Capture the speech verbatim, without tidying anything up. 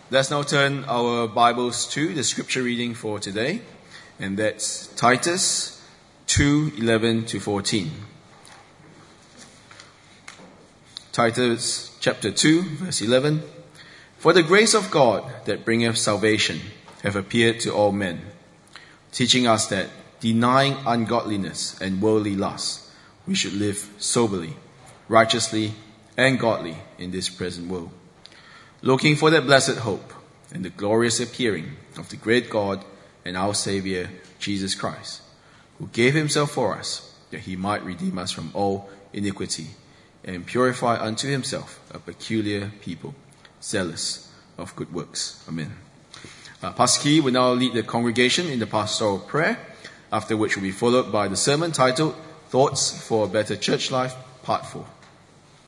Let's now turn our Bibles to the scripture reading for today, and that's Titus two eleven to fourteen. Titus chapter two, verse eleven. For the grace of God that bringeth salvation hath appeared to all men, teaching us that, denying ungodliness and worldly lust, we should live soberly, righteously, and godly in this present world, looking for that blessed hope and the glorious appearing of the great God and our Saviour, Jesus Christ, who gave himself for us, that he might redeem us from all iniquity and purify unto himself a peculiar people, zealous of good works. Amen. Uh, Pastor Key will now lead the congregation in the pastoral prayer, after which will be followed by the sermon titled Thoughts for a Better Church Life, Part four.